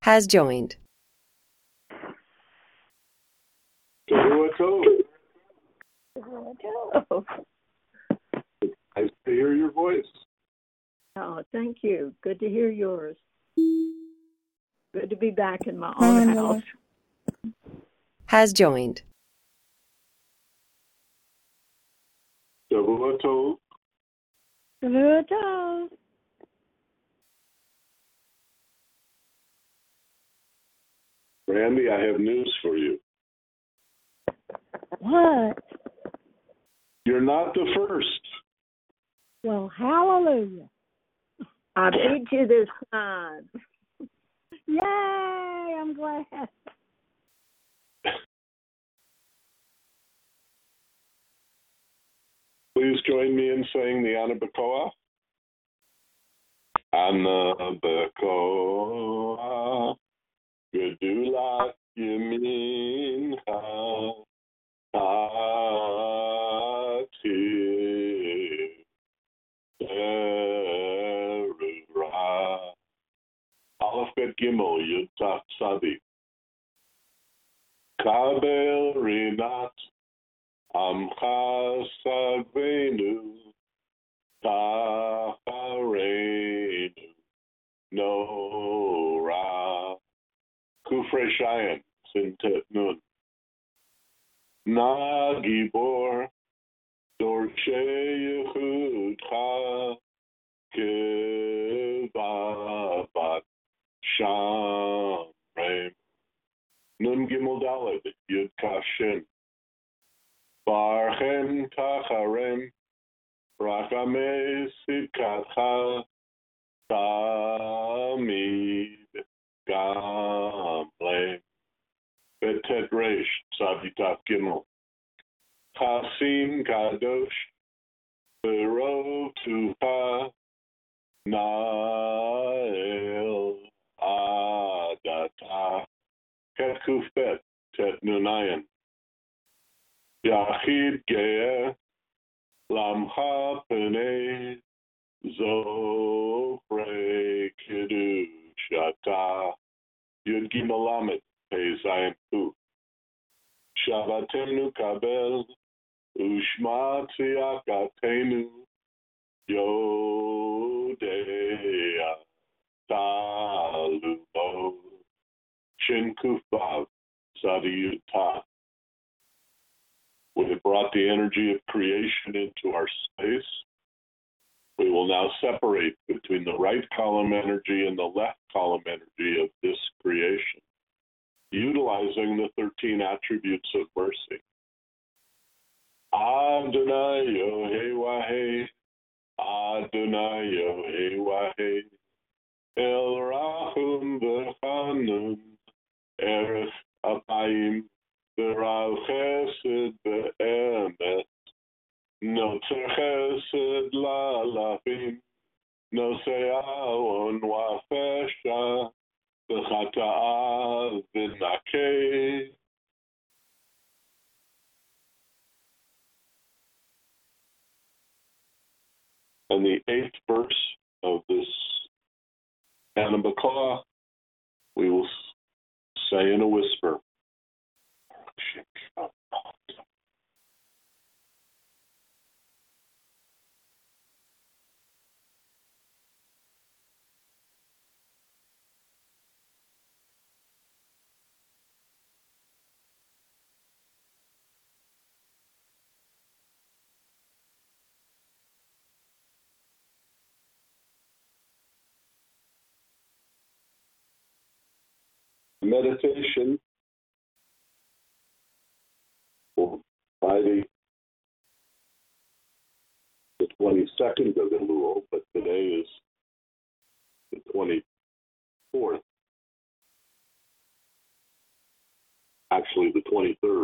has joined. Hello. Nice to hear your voice. Oh, thank you. Good to hear yours. Good to be back in my own house. Has joined. Hello. Hello. Randy, I have news for you. What? You're not the first. Well, hallelujah. I beat you this time. Yay, I'm glad. Please join me in saying the Anabacoa. Anabacoa, Gedula Yamin Ha'ati Erura Aleph Bet Gimel Yud Taf Tzadi Kabel Rinat Amcha Sagvenu Tachareinu Nora Kufre Shayan Sintet Nun Na Gibor Dorche Yehudcha Kevavat Shamrem Nun Gimel Daled Yud Kashin Barchem Tacharem Rachame Sikatcha Tamid Gamle Betet Reish Tzaditaf Gimel Chasim Kadosh Berov Tuha Nael Adata Ket Kufbet Tet Nunayan Yachid Ge'eh Lamcha Penei Zofre Kedushata Yud Gimel Lamed Pei Zayin Hu Shavatemnu Kabel Ushma Tziakatenu Yodea Talubo Shin Kufbav Zadiyuta. We have brought the energy of creation into our space. We will now separate between the right column energy and the left column energy of this creation, utilizing the 13 attributes of mercy. Adonai Yohei Wahei, Adonai Yohei Wahei, El Rahum V'Chanun, Erech Apayim, V'Rav Chesed V'Emet, Notzer Chesed La'alafim, Nosei Awon Wa'Fesha, V'Chata'a V'Nakei. And the 8th verse of this Anabacoa, we will say in a whisper. Meditation by the 22nd of Elul, but today is the 24th. Actually, the 23rd.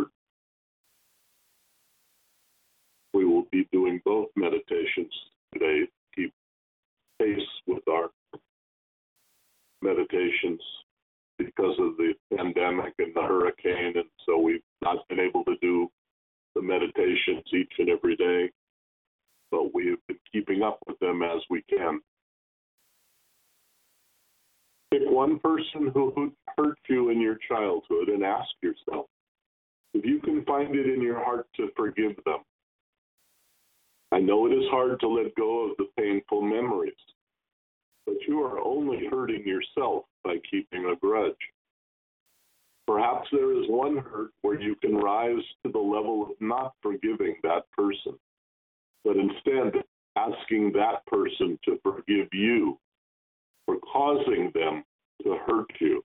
We will be doing both meditations today to keep pace with our meditations because of the pandemic and the hurricane, and so we've not been able to do the meditations each and every day, but we have been keeping up with them as we can. Pick one person who hurt you in your childhood and ask yourself if you can find it in your heart to forgive them. I know it is hard to let go of the painful memories, but you are only hurting yourself by keeping a grudge. Perhaps there is one hurt where you can rise to the level of not forgiving that person, but instead asking that person to forgive you for causing them to hurt you.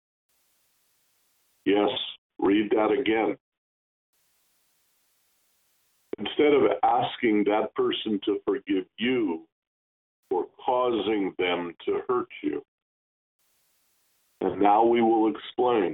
Yes, read that again. Instead of asking that person to forgive you for causing them to hurt you. And now we will explain.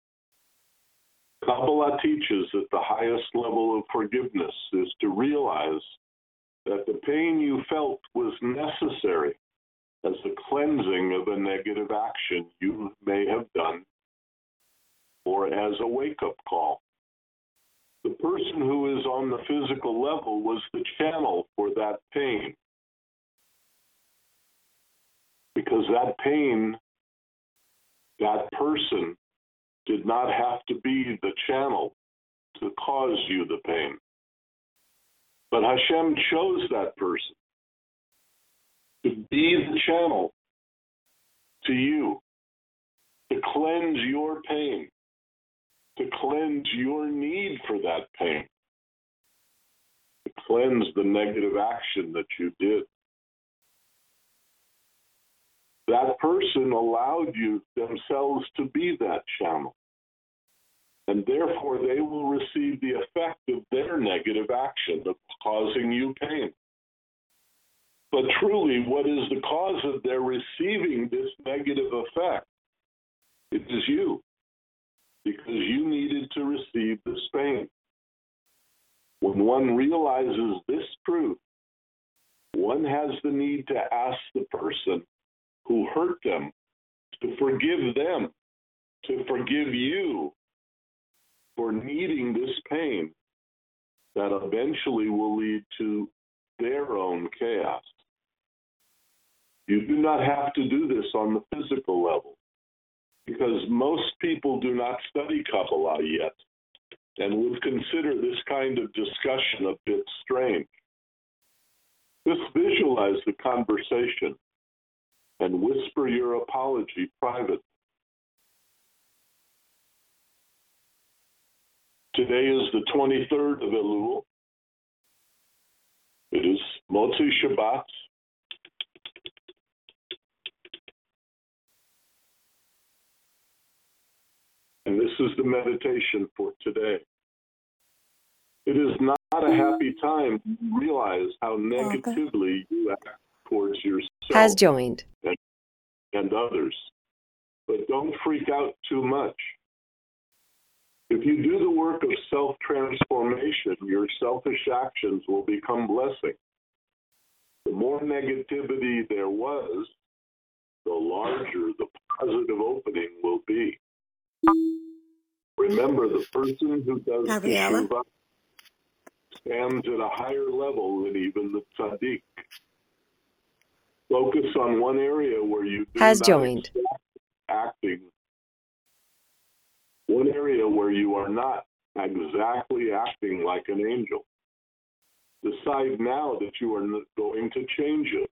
Kabbalah teaches that the highest level of forgiveness is to realize that the pain you felt was necessary as a cleansing of a negative action you may have done, or as a wake-up call. The person who is on the physical level was the channel for that pain. Because that pain, that person, did not have to be the channel to cause you the pain. But Hashem chose that person to be the channel to you, to cleanse your pain, to cleanse your need for that pain, to cleanse the negative action that you did. That person allowed you themselves to be that channel, and therefore they will receive the effect of their negative action of causing you pain. But truly, what is the cause of their receiving this negative effect? It is you, because you needed to receive this pain. When one realizes this truth, one has the need to ask the person who hurt them to forgive them, to forgive you for needing this pain that eventually will lead to their own chaos. You do not have to do this on the physical level, because most people do not study Kabbalah yet and would consider this kind of discussion a bit strange. Just visualize the conversation and whisper your apology privately. Today is the 23rd of Elul. It is Motzi Shabbat. And this is the meditation for today. It is not a happy time to realize how negatively you act towards yourself Has joined. and others. But don't freak out too much. If you do the work of self-transformation, your selfish actions will become blessing. The more negativity there was, the larger the positive opening will be. Remember, the person who does teshuvah stands at a higher level than even the tzaddik. Focus on one area where you do Has not joined. acting. One area where you are not exactly acting like an angel. Decide now that you are going to change it.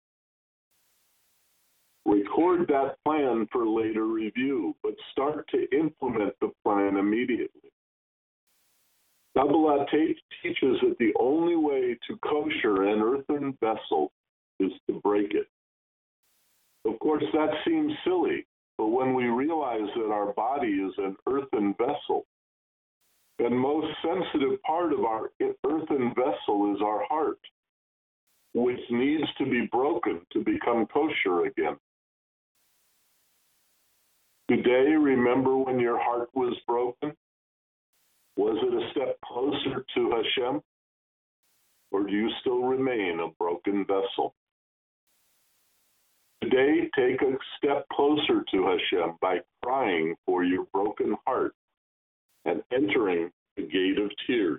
Record that plan for later review, but start to implement the plan immediately. Kabbalah teaches that the only way to kosher an earthen vessel is to break it. Of course, that seems silly, but when we realize that our body is an earthen vessel, the most sensitive part of our earthen vessel is our heart, which needs to be broken to become kosher again. Today, remember when your heart was broken? Was it a step closer to Hashem? Or do you still remain a broken vessel? Today, take a step closer to Hashem by crying for your broken heart and entering the gate of tears.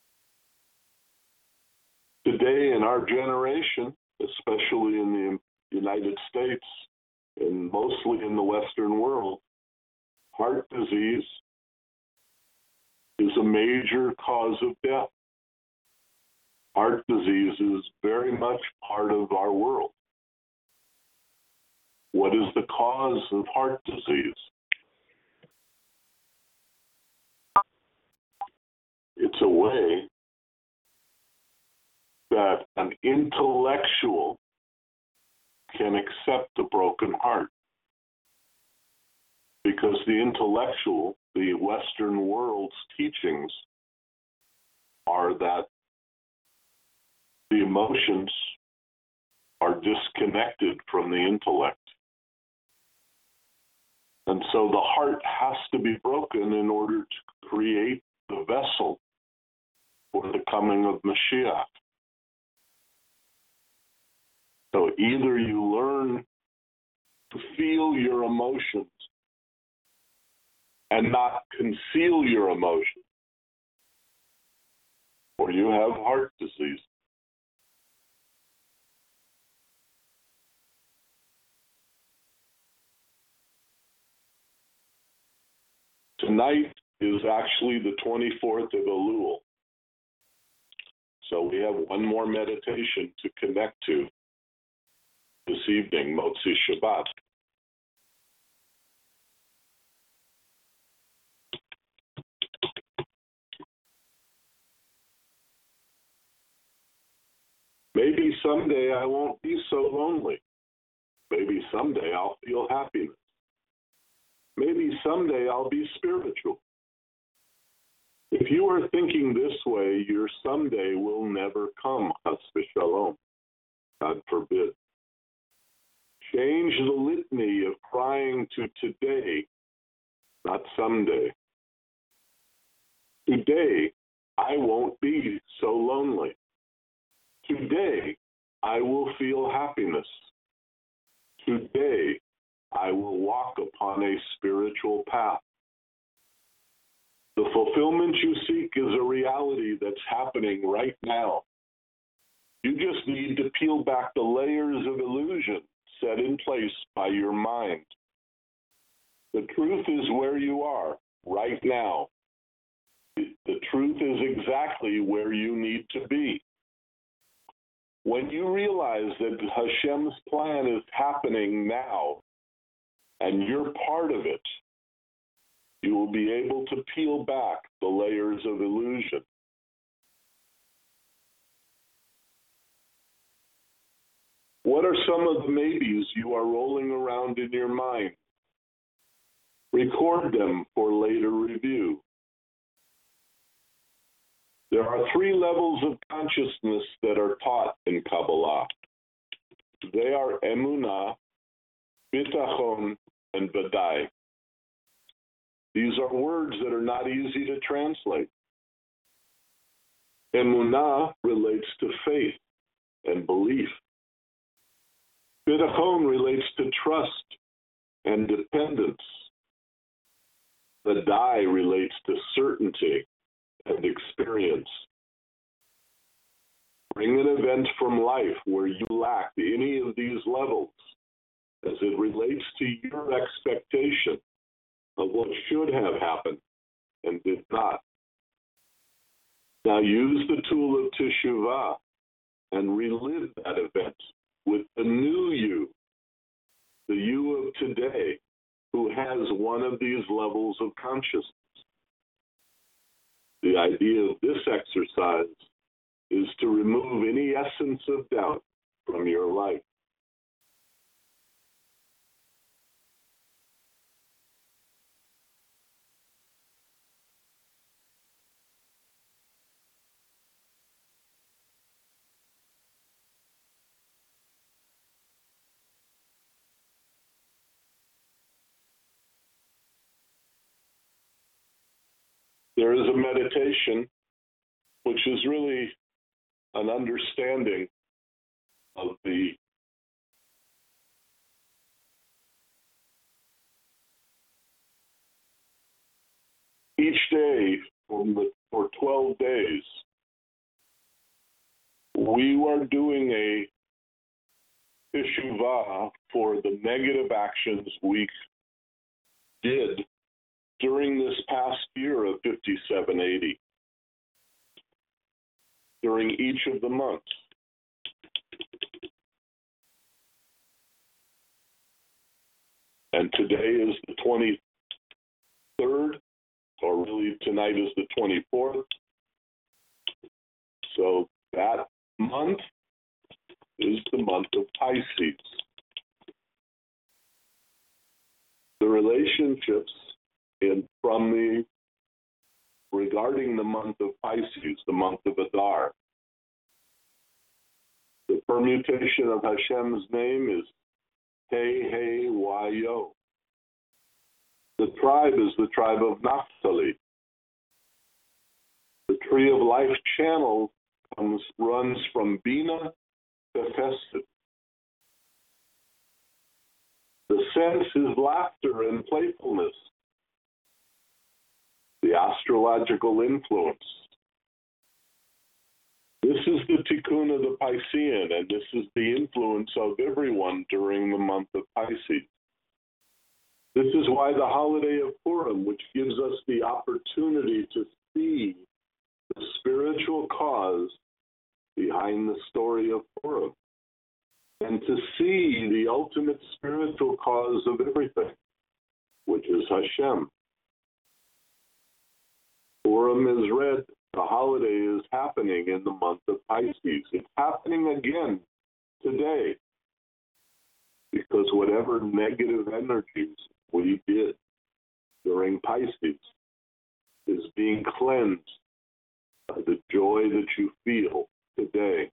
Today, in our generation, especially in United States and mostly in the Western world, heart disease is a major cause of death. Heart disease is very much part of our world. What is the cause of heart disease? It's a way that an intellectual can accept a broken heart. Because the intellectual, the Western world's teachings are that the emotions are disconnected from the intellect. And so the heart has to be broken in order to create the vessel for the coming of Mashiach. So either you learn to feel your emotions and not conceal your emotions, or you have heart disease. Tonight is actually the 24th of Elul. So we have one more meditation to connect to this evening, Motzi Shabbat. Maybe someday I won't be so lonely. Maybe someday I'll feel happiness. Maybe someday I'll be spiritual. If you are thinking this way, your someday will never come, Chas v'shalom. God forbid. Change the litany of crying to today, not someday. Today, I won't be so lonely. Today, I will feel happiness. Today, I will walk upon a spiritual path. The fulfillment you seek is a reality that's happening right now. You just need to peel back the layers of illusion set in place by your mind. The truth is where you are right now. The truth is exactly where you need to be. When you realize that Hashem's plan is happening now, and you're part of it, you will be able to peel back the layers of illusion. What are some of the maybes you are rolling around in your mind? Record them for later review. There are 3 levels of consciousness that are taught in Kabbalah. They are Emunah, Bitachon, and Vadai. These are words that are not easy to translate. Emunah relates to faith and belief. Bitachon relates to trust and dependence. Vadai relates to certainty and experience. Bring an event from life where you lack any of these levels as it relates to your expectation of what should have happened and did not. Now use the tool of Teshuvah and relive that event with the new you, the you of today, who has one of these levels of consciousness. The idea of this exercise is to remove any essence of doubt from your life. There is a meditation which is really an understanding of the each day for 12 days, we are doing a teshuvah for the negative actions we did during this past year of 5780, during each of the months. And today is the 23rd, or really tonight is the 24th. So that month is the month of Pisces. The relationships regarding the month of Pisces, the month of Adar. The permutation of Hashem's name is Hey Wayo. The tribe is the tribe of Naphtali. The tree of life channel runs from Bina to Chesed. The sense is laughter and playfulness. The astrological influence. This is the tikkun of the Piscean, and this is the influence of everyone during the month of Pisces. This is why the holiday of Purim, which gives us the opportunity to see the spiritual cause behind the story of Purim, and to see the ultimate spiritual cause of everything, which is Hashem. Purim is red. The holiday is happening in the month of Pisces. It's happening again today, because whatever negative energies we did during Pisces is being cleansed by the joy that you feel today.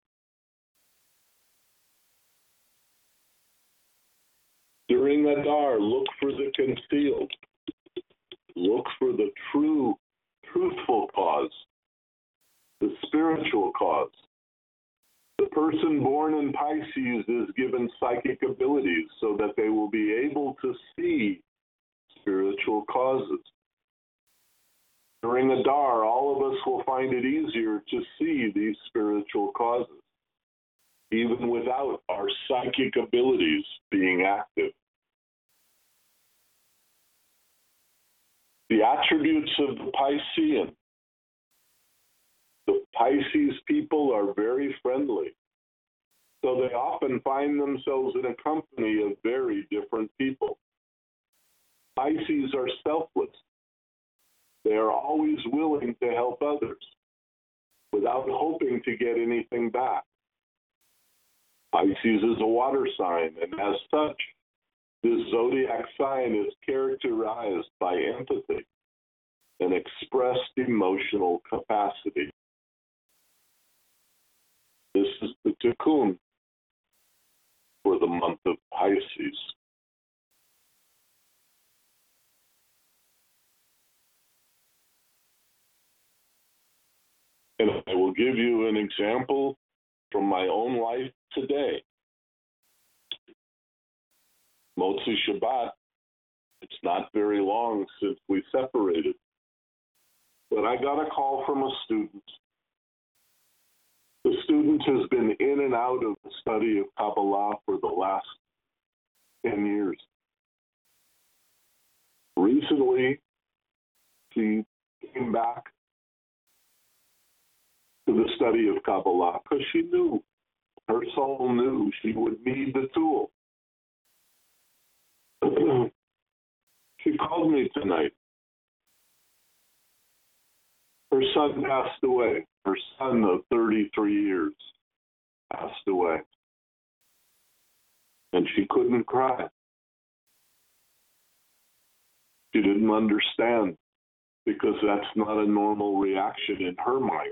During Adar, look for the concealed. Look for the truthful cause, the spiritual cause. The person born in Pisces is given psychic abilities so that they will be able to see spiritual causes. During Adar, all of us will find it easier to see these spiritual causes, even without our psychic abilities being active. The attributes of the Piscean. The Pisces people are very friendly, so they often find themselves in a company of very different people. Pisces are selfless. They are always willing to help others without hoping to get anything back. Pisces is a water sign, and as such, this zodiac sign is characterized by empathy and expressed emotional capacity. This is the tikkun for the month of Pisces. And I will give you an example from my own life today. Motzi Shabbat, it's not very long since we separated, but I got a call from a student. The student has been in and out of the study of Kabbalah for the last 10 years. Recently, she came back to the study of Kabbalah because she knew, her soul knew she would need the tool. She called me tonight. Her son passed away. Her son of 33 years passed away. And she couldn't cry. She didn't understand, because that's not a normal reaction in her mind.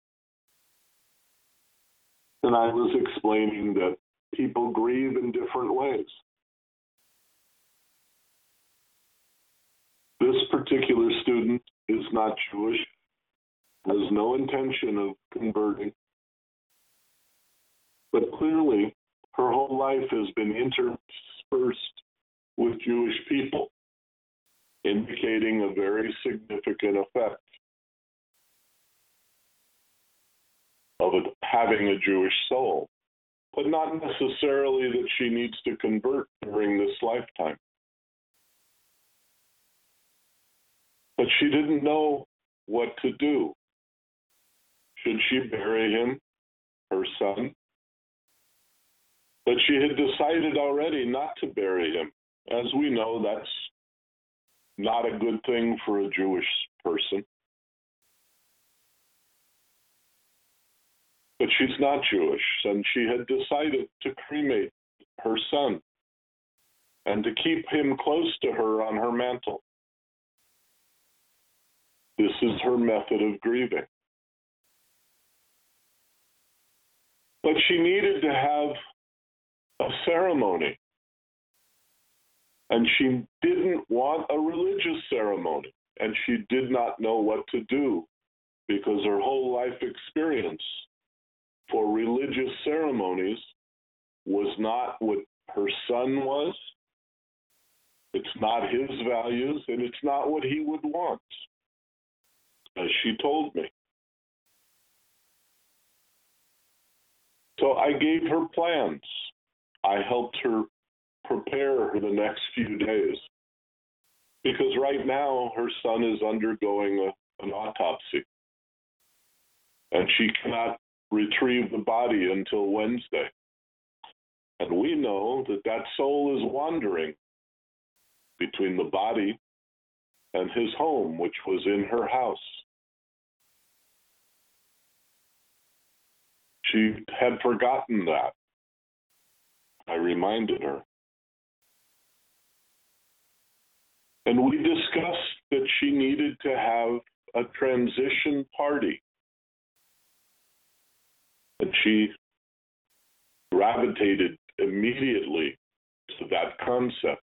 And I was explaining that people grieve in different ways. This particular student is not Jewish, has no intention of converting, but clearly her whole life has been interspersed with Jewish people, indicating a very significant effect of having a Jewish soul. but not necessarily that she needs to convert during this lifetime. But she didn't know what to do. Should she bury him, her son? But she had decided already not to bury him. As we know, that's not a good thing for a Jewish person. But she's not Jewish, and she had decided to cremate her son and to keep him close to her on her mantle. This is her method of grieving. But she needed to have a ceremony. And she didn't want a religious ceremony. And she did not know what to do because her whole life experience for religious ceremonies was not what her son was. It's not his values, and it's not what he would want, as she told me. So I gave her plans. I helped her prepare for the next few days. Because right now, her son is undergoing an autopsy. And she cannot retrieve the body until Wednesday. And we know that that soul is wandering between the body and his home, which was in her house. She had forgotten that. I reminded her. And we discussed that she needed to have a transition party. And she gravitated immediately to that concept.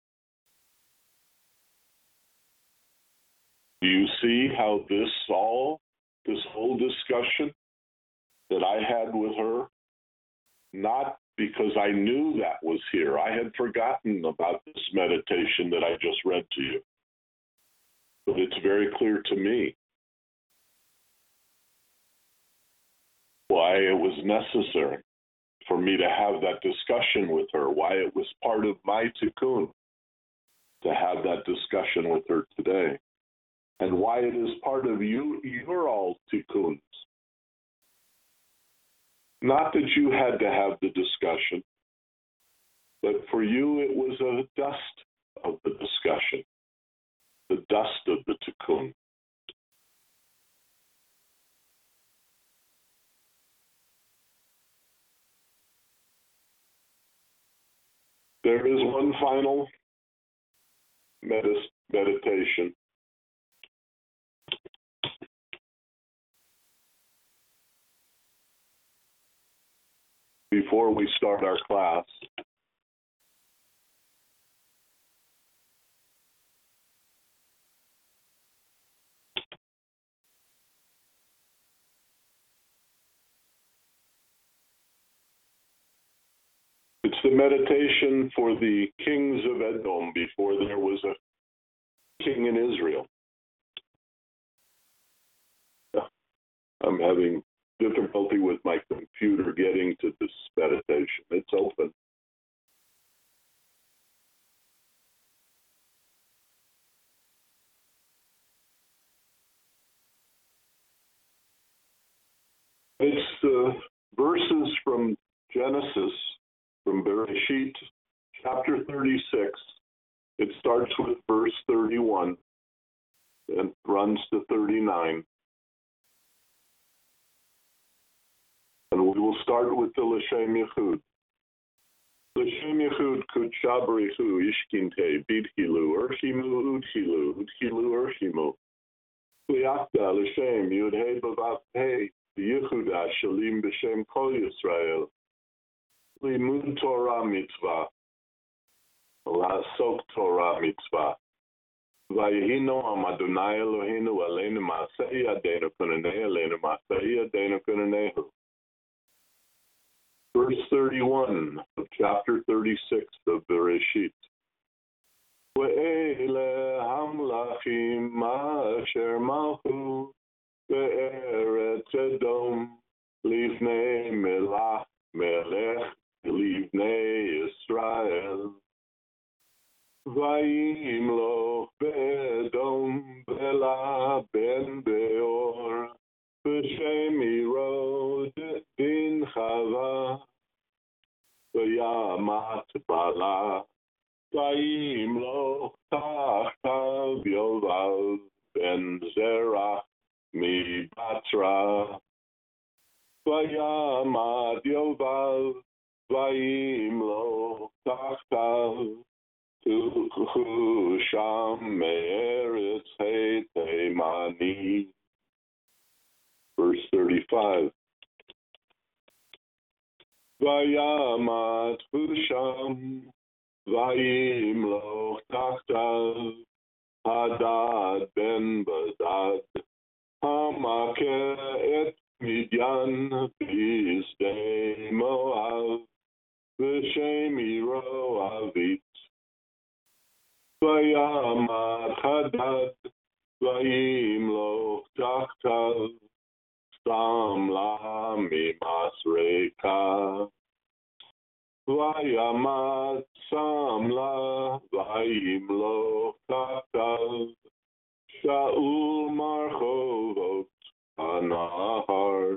Do you see how this whole discussion that I had with her, not because I knew that was here. I had forgotten about this meditation that I just read to you. But it's very clear to me why it was necessary for me to have that discussion with her, why it was part of my tikkun to have that discussion with her today, and why it is part of your all tikkuns. Not that you had to have the discussion, but for you it was a dust of the discussion, the dust of the tikkun. There is one final meditation. Before we start our class. It's the meditation for the kings of Edom before there was a king in Israel. I'm having difficulty with my computer getting to this meditation. It's open. It's the verses from Genesis, from Bereshit, chapter 36. It starts with verse 31 and runs to 39. And we will start with the L'Shem Yichud. L'Shem Yichud Kudsha B'richu Ishkinte Bidhilu Urchimu Udhilu Udhilu Urchimu Liakda L'Shem Yudhei B'vav Hei Yehuda Shalim B'Shem Kol Yisrael Limud Torah Mitzvah La'asok Torah Mitzvah Vayihino Am Adonai Eloheinu Aleinu Ma'aseh Yadeinu Kunanei Aleinu Ma'aseh Yadeinu Kunanehu. Verse 31 of chapter 36 of Bereshit. Ve'ele hamlachim ma'asher malchu be'eretz Edom lifnei melach melech livnei Israel. Vayimloch be'edom bela ben beor, b'shem Irod din Chava, v'yamat bala. Vayimloch tachtav Yovav ben Zerach miBatra. Vayamad Yovav, vayimloch tachtav Sham me'eretz Teimani. Verse 35. Vayamad Husham, vayimloch tachtav Hadad ben Badad, hamakeh et Midyan b'sdei Moav, v'shem Yiro Avit. Vayamad Hadad, vayimloch tachtav Samla mimasreka. Vayamad Samla, vayimloch tachtav Shaul marchovot Anahar.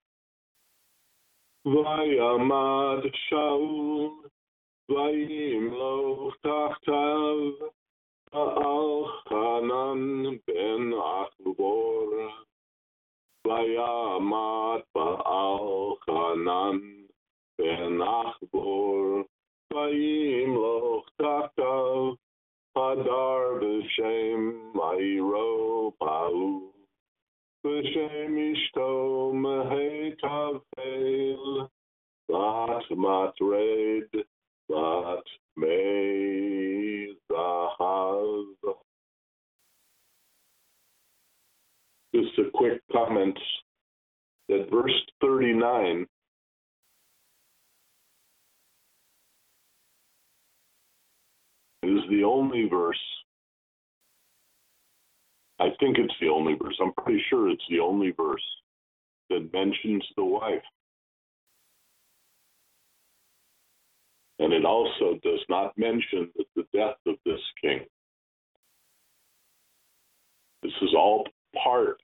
Vayamad Shaul, vayimloch tachtav Ba'al Hanan ben Achbor. Vayamad Ba'al Hanan ben Achbor, vayimloch tachtav Hadar b'shem Ma'iro Pa'u, b'shem Ishto Mehetav'el, Bat Matred, Bat Mei Zahav. Just a quick comment that verse 39 is the only verse. I think it's the only verse. I'm pretty sure it's the only verse that mentions the wife. And it also does not mention the death of this king. This is all part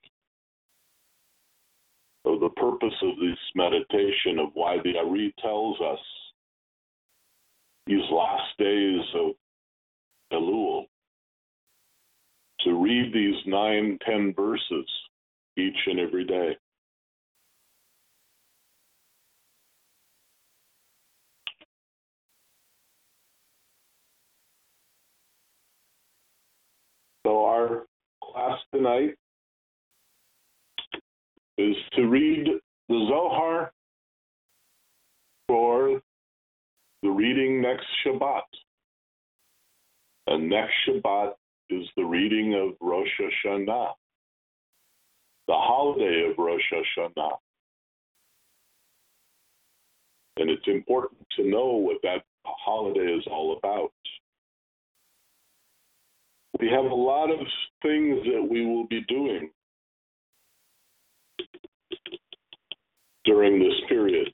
of the purpose of this meditation, of why the Ari tells us these last days of Elul to read these 9-10 verses each and every day. So our class tonight is to read the Zohar for the reading next Shabbat. And next Shabbat is the reading of Rosh Hashanah, the holiday of Rosh Hashanah. And it's important to know what that holiday is all about. We have a lot of things that we will be doing during this period,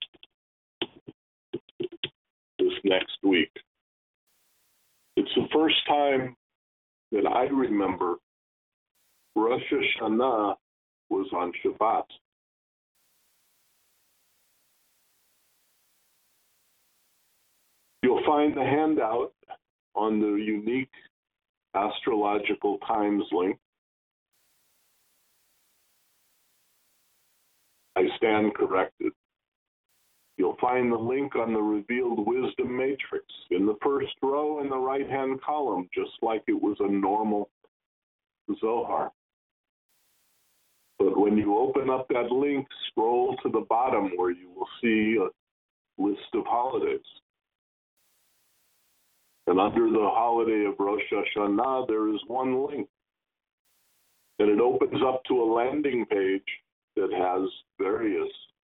this next week. It's the first time that I remember Rosh Hashanah was on Shabbat. You'll find the handout on the unique astrological times link. I stand corrected. You'll find the link on the Revealed Wisdom Matrix in the first row in the right-hand column, just like it was a normal Zohar. But when you open up that link, scroll to the bottom where you will see a list of holidays. And under the holiday of Rosh Hashanah, there is one link. And it opens up to a landing page that has various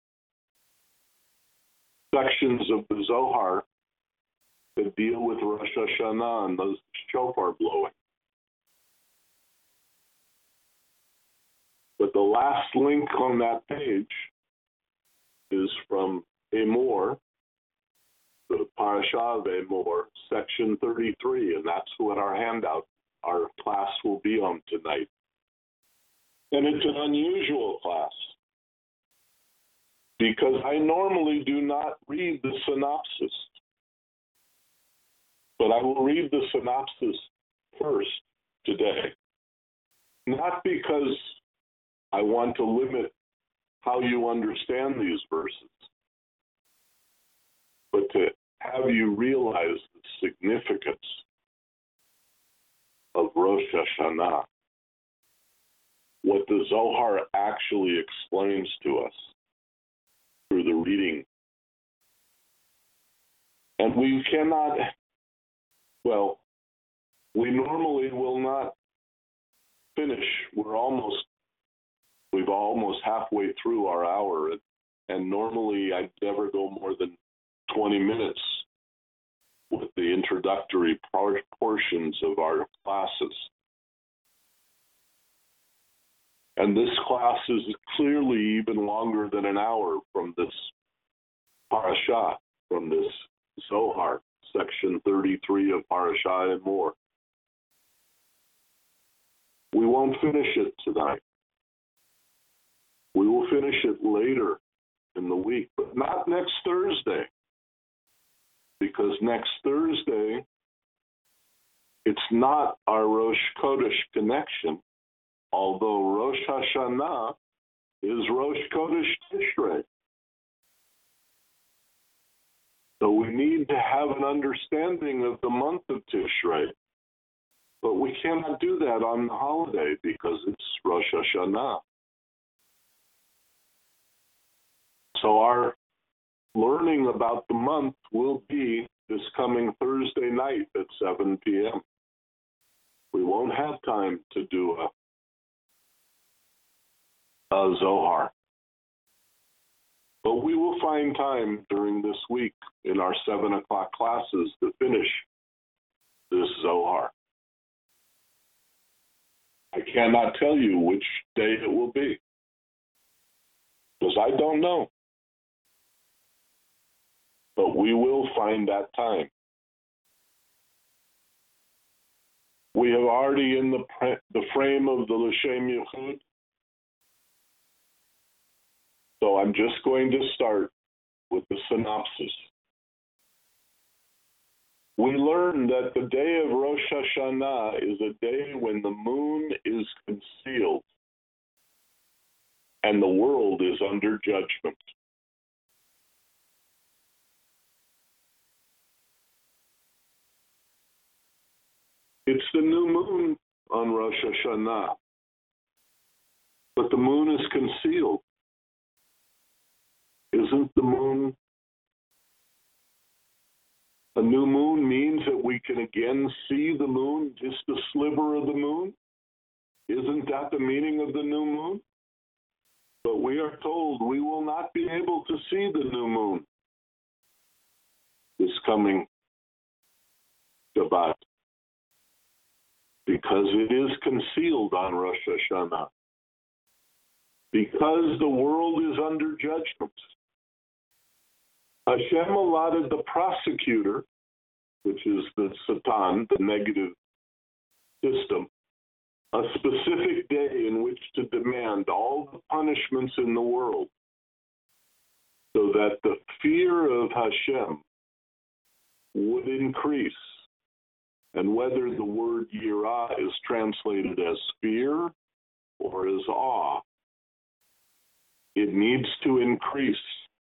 sections of the Zohar that deal with Rosh Hashanah and the shofar blowing. But the last link on that page is from Emor, the Parasha of Emor, section 33, and that's what our handout, our class will be on tonight. And it's an unusual class because I normally do not read the synopsis, but I will read the synopsis first today. Not because I want to limit how you understand these verses, but to have you realize the significance of Rosh Hashanah, what the Zohar actually explains to us through the reading. And we cannot, well, we normally will not finish. We've almost halfway through our hour, and normally I'd never go more than 20 minutes with the introductory portions of our classes. And this class is clearly even longer than an hour from this parasha, from this Zohar, section 33 of Parasha and more. We won't finish it tonight. We will finish it later in the week, but not next Thursday. Because next Thursday, it's not our Rosh Chodesh connection, although Rosh Hashanah is Rosh Chodesh Tishrei. So we need to have an understanding of the month of Tishrei, but we cannot do that on the holiday because it's Rosh Hashanah. So our learning about the month will be this coming Thursday night at 7 p.m. We won't have time to do a Zohar. But we will find time during this week in our 7 o'clock classes to finish this Zohar. I cannot tell you which day it will be, because I don't know. But we will find that time. We have already in the frame of the L'Shem Yichud. So I'm just going to start with the synopsis. We learn that the day of Rosh Hashanah is a day when the moon is concealed and the world is under judgment. It's the new moon on Rosh Hashanah, but the moon is concealed. Isn't the moon? A new moon means that we can again see the moon, just a sliver of the moon. Isn't that the meaning of the new moon? But we are told we will not be able to see the new moon this coming Shabbat, because it is concealed on Rosh Hashanah, because the world is under judgment. Hashem allotted the prosecutor, which is the Satan, the negative system, a specific day in which to demand all the punishments in the world, so that the fear of Hashem would increase. And whether the word yirah is translated as fear or as awe, it needs to increase.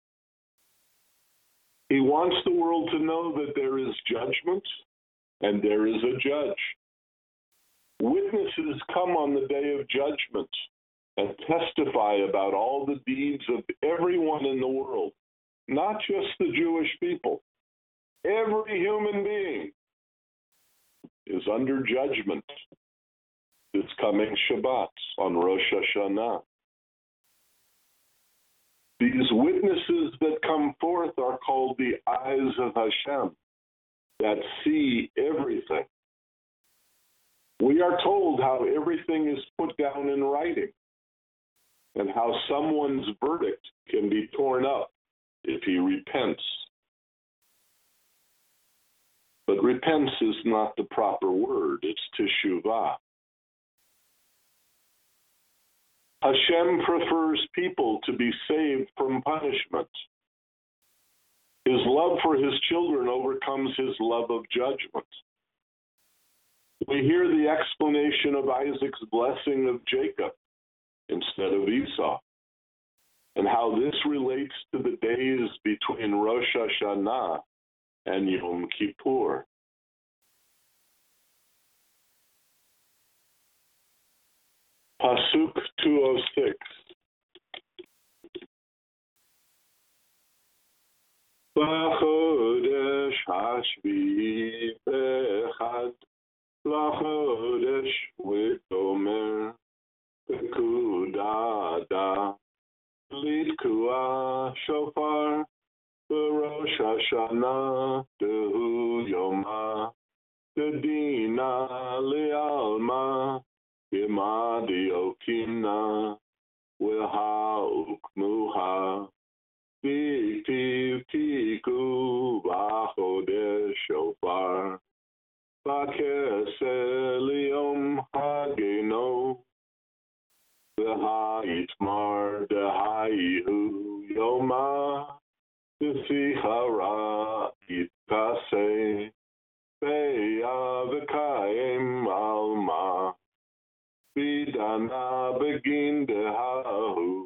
He wants the world to know that there is judgment and there is a judge. Witnesses come on the day of judgment and testify about all the deeds of everyone in the world, not just the Jewish people. Every human being is under judgment this coming Shabbat on Rosh Hashanah. These witnesses that come forth are called the eyes of Hashem that see everything. We are told how everything is put down in writing and how someone's verdict can be torn up if he repents. But repents is not the proper word, it's teshuvah. Hashem prefers people to be saved from punishment. His love for his children overcomes his love of judgment. We hear the explanation of Isaac's blessing of Jacob instead of Esau, and how this relates to the days between Rosh Hashanah and Yom Kippur. Pasuk 206. B'chodesh hashvi'i b'echad l'chodesh v'tomer b'kudada litkua shofar b'rosh hashanah dehu yoma dedina le'alma Yemadi okina wilha ukmuha Bitiv tiku vachodesh shofar Vakeselium hageno V'ha'itmar deha'ihu yoma V'sichara itkase Ve'ya v'kayim alma Vidana begin dehahu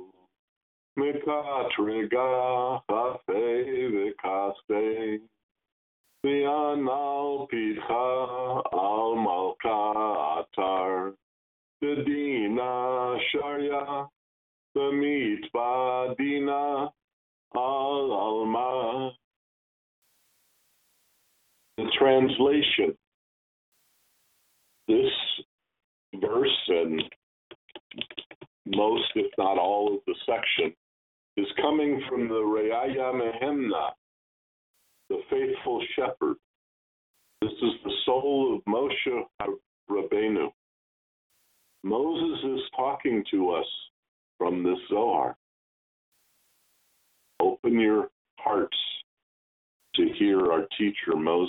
Mikatriga hafe v'kaste Vianal pitcha al malka atar Dedina sharya V'mitba dina al alma. The translation. This verse and most, if not all, of the section is coming from the Re'aya Mehemna, the faithful shepherd. This is the soul of Moshe Rabbeinu. Moses is talking to us from this Zohar. Open your hearts to hear our teacher Moses.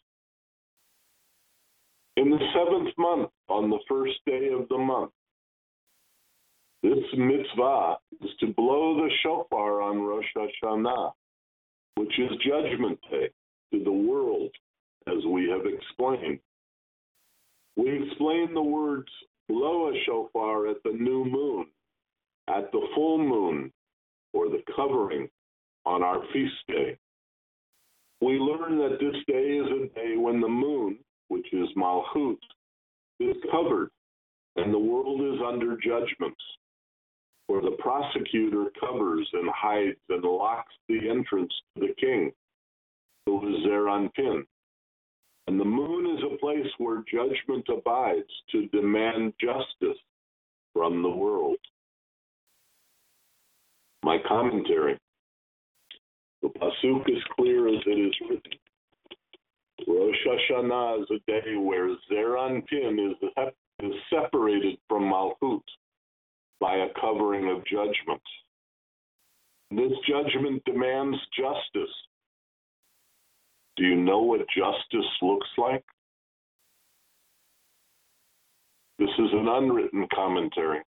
In the 7th month, on the first day of the month, this mitzvah is to blow the shofar on Rosh Hashanah, which is Judgment Day to the world, as we have explained. We explain the words blow a shofar at the new moon, at the full moon, or the covering on our feast day. We learn that this day is a day when the moon, which is Malchut, is covered, and the world is under judgment, where the prosecutor covers and hides and locks the entrance to the king, who is Zeir Anpin. And the moon is a place where judgment abides to demand justice from the world. My commentary. The Pasuk is clear as it is written. Rosh Hashanah is a day where Zeir Anpin is separated from Malchut by a covering of judgment. This judgment demands justice. Do you know what justice looks like? This is an unwritten commentary.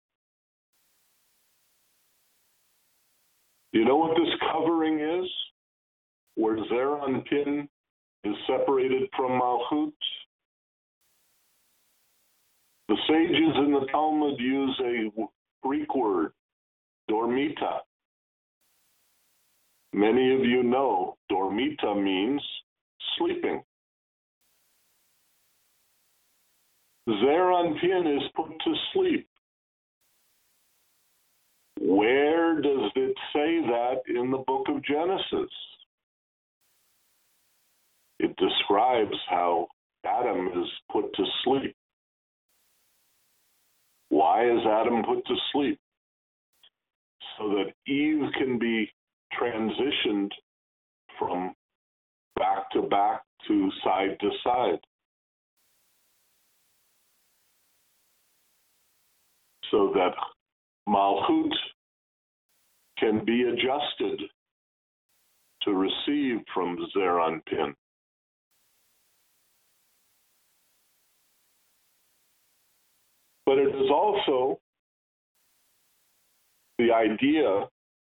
Do you know what this covering is? Where Zeir Anpin is separated from Malchut? The sages in the Talmud use a Greek word, dormita. Many of you know dormita means sleeping. Zeir Anpin is put to sleep. Where does it say that in the book of Genesis? It describes how Adam is put to sleep. Why is Adam put to sleep? So that Eve can be transitioned from back to back to side, so that Malchut can be adjusted to receive from Zeir Anpin. But it is also the idea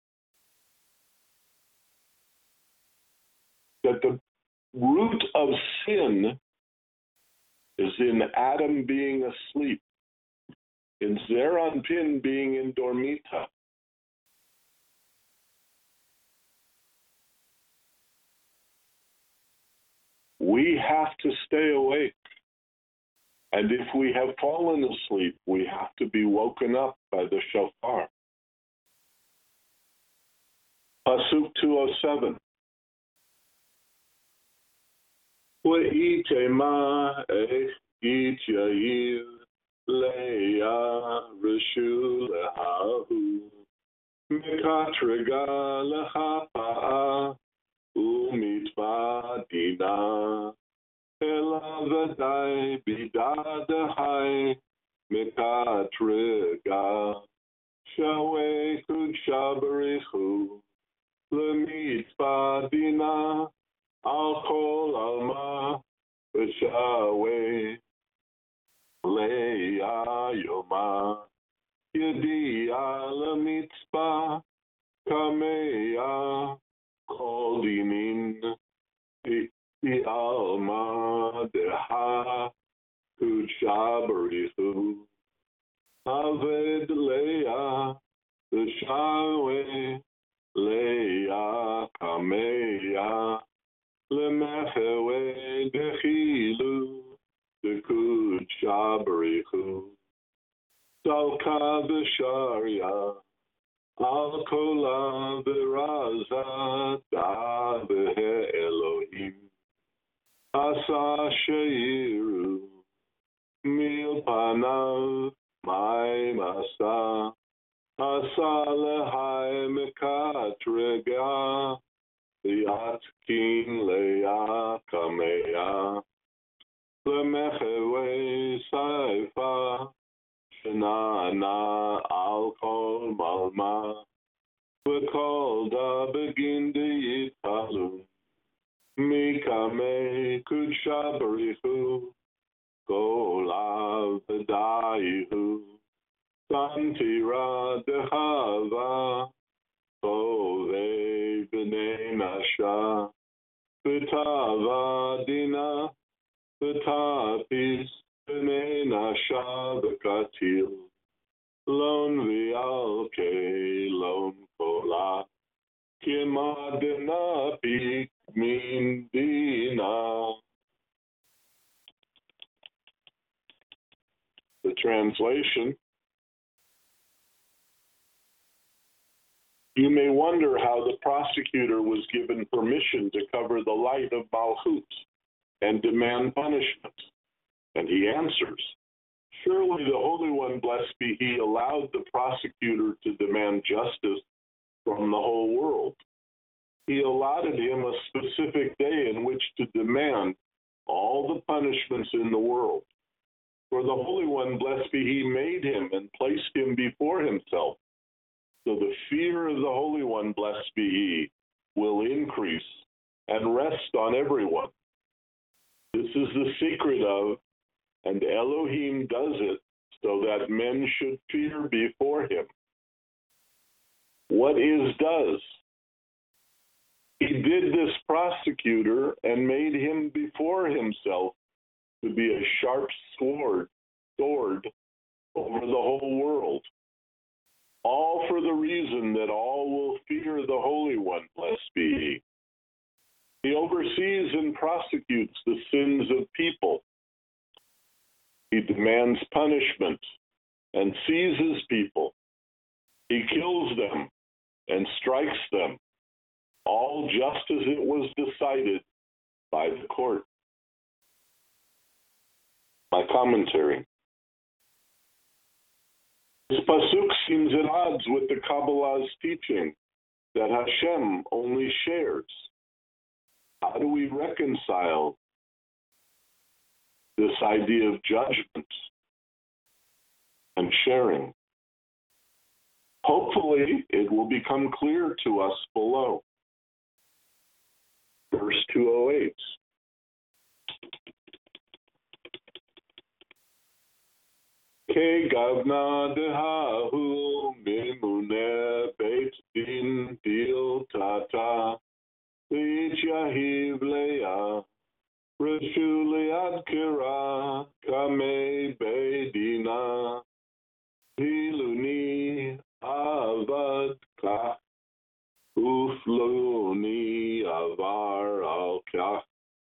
that the root of sin is in Adam being asleep, in Zeir Anpin being in dormita. We have to stay awake. And if we have fallen asleep, we have to be woken up by the shofar. Pasuk 207. Ve'itema ech yair leya reshu lehahu mekatrega lehapa'a umitva dina elavadai bidadahai mekatrega shawe kudshabarichu lemitva dina Al kol alma v'shawe leya yoma yediya lemitzvah kameya kol dinin the alma deha kudshabarichu aved leya v'shawe leya kameya Lemechewe dechilu dekud shabarichu Salka b'sharya al kola v'raza da v'he Elohim Asa sheiru mil panav mai masa Asa lehai mekatrega Yatkin leya kameya lemechewe saifa shenana al kol malma v'kol da begin de yitalu mikame kudshabarichu kol avdayihu santira dehava Ove b'nei nasha, v'tava dina, v'tapis b'nei nasha v'katil, lon v'alke lon kola, kima dina pik min dina. The translation. You may wonder how the prosecutor was given permission to cover the light of Malchut and demand punishment. And he answers, surely the Holy One, blessed be He, allowed the prosecutor to demand justice from the whole world. He allotted him a specific day in which to demand all the punishments in the world. For the Holy One, blessed be He, made him and placed him before himself. So the fear of the Holy One, blessed be He, will increase and rest on everyone. This is the secret of, and Elohim does it so that men should fear before Him. What is does? He did this prosecutor and made him before himself to be a sharp sword over the whole world. All for the reason that all will fear the Holy One, blessed be He. He oversees and prosecutes the sins of people. He demands punishment and seizes people. He kills them and strikes them, all just as it was decided by the court. My commentary. This pasuk seems at odds with the Kabbalah's teaching that Hashem only shares. How do we reconcile this idea of judgment and sharing? Hopefully, it will become clear to us below. Verse 208. Ke gavna dehahu mimune beit din dil tata lich yahiv leah reshu liad kira kame beidina hiluni avad kach ufluni avar al kach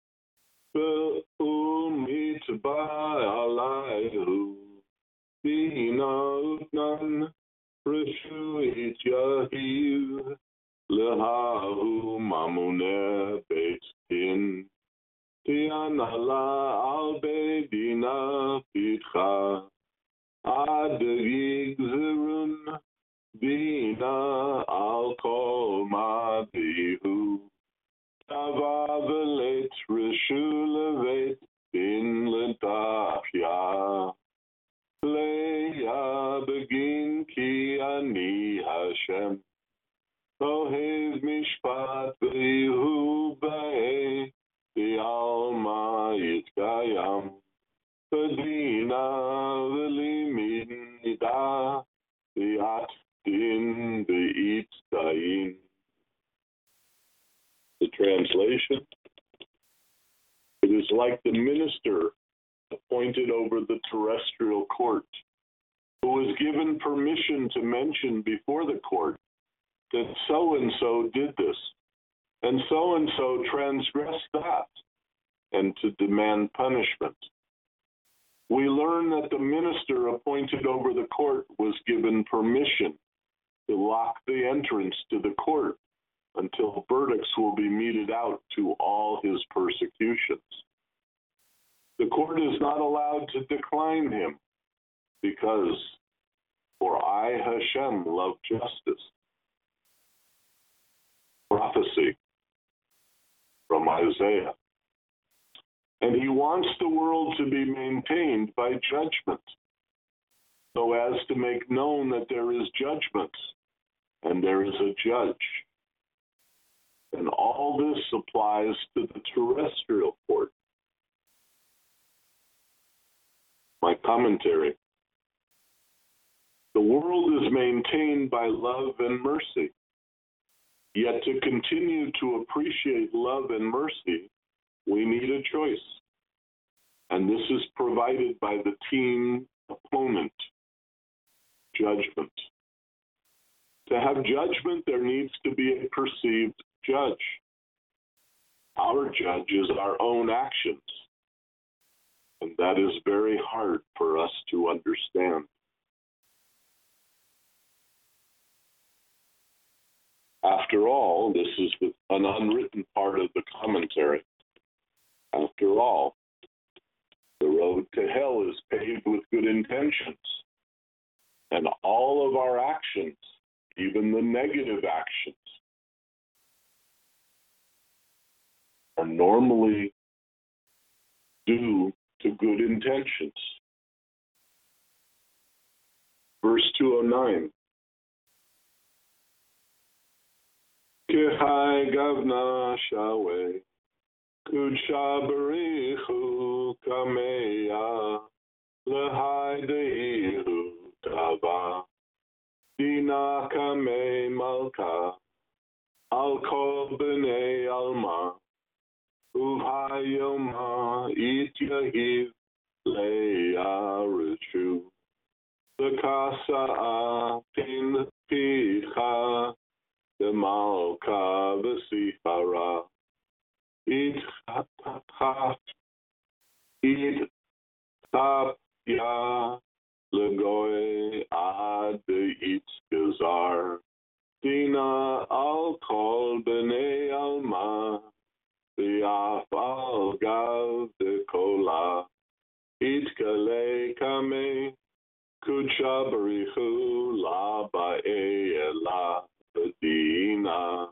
ve'umit ba'alayhu Bina utnan reshuit yahiv lehahu mamune beit din tianala al beidina pitcha ad yigzerun bina al kol madihu tavavelet reshu levet din letachya Leia begin ki ani Hashem Ohev mishpat v'yihu b'eh V'alma yitkayam V'dina v'limida V'yat din v'it dayin. The translation: It is like the minister appointed over the terrestrial court, who was given permission to mention before the court that so-and-so did this, and so-and-so transgressed that, and to demand punishment. We learn that the minister appointed over the court was given permission to lock the entrance to the court until verdicts will be meted out to all his persecutions. The court is not allowed to decline him because, for I, Hashem, love justice. Prophecy from Isaiah. And he wants the world to be maintained by judgment, so as to make known that there is judgment and there is a judge. And all this applies to the terrestrial court. My commentary. The world is maintained by love and mercy. Yet to continue to appreciate love and mercy, we need a choice. And this is provided by the team opponent, judgment. To have judgment, there needs to be a perceived judge. Our judge is our own actions. And that is very hard for us to understand. After all, this is an unwritten part of the commentary. After all, the road to hell is paved with good intentions. And all of our actions, even the negative actions, are normally due to good intentions. Verse 209. Kehai gavna shawe, kudsha barichu kameya, lehai deihu tava, dina kame malka, al kol b'nei alma, Uvhayoma it yahiv le'arishu L'kasa pin picha Demalka v'sifara It tapya L'goy ad it gazar Dina al kol b'nei alma V'yafal gav dekola Itkale kame Kudsha barichu la ba'ela v'dina.